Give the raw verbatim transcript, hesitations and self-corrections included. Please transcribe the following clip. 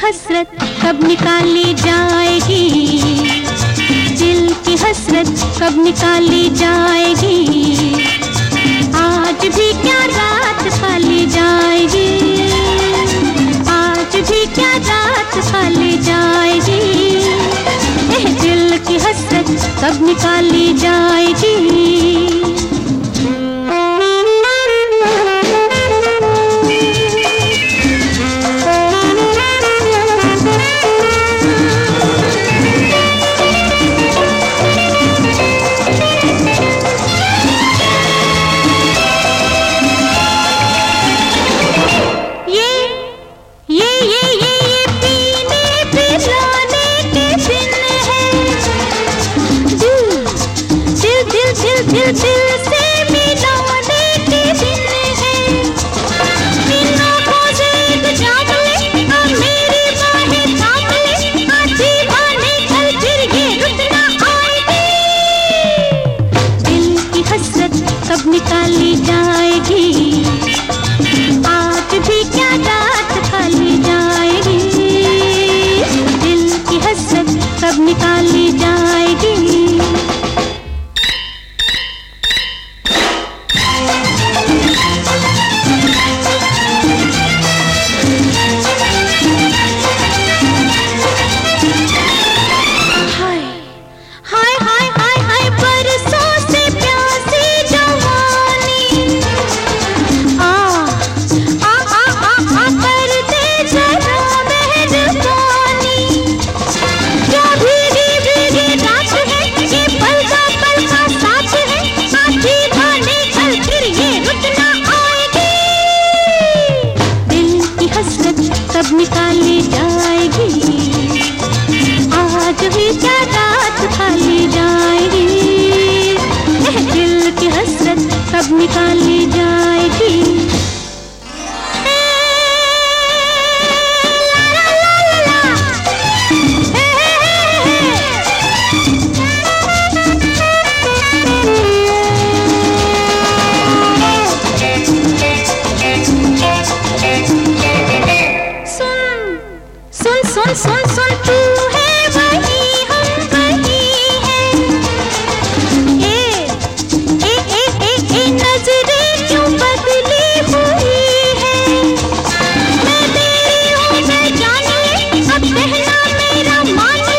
हसरत कब निकाली जाएगी, दिल की हसरत कब निकाली जाएगी। आज भी क्या रात खाली जाएगी, आज भी क्या रात खाली जाएगी। एह दिल की हसरत कब निकाली जाएगी। दिल दिल से मिलाने के दिन है, इन आँखों से एक जान ले, अब मेरी बाहें थाम ले, आज दीवाने कल फिर ये रुत ना आएगी। दिल की हसरत कब निकाली जाएगी, आज भी क्या रात खाली जाएगी। दिल की हसरत कब निकाली जाएगी। कब निकाली जाएगी, आज भी क्या रात खाली जाएगी। दिल की हसरत कब निकाली जाएगी। सुन सुन सुन तू है वही, हम वही हैं। ए ए ए ए ए नजरें क्यों बदली हुई है। मैं तेरी हूँ मैं जानिए, अब कहना मेरा मान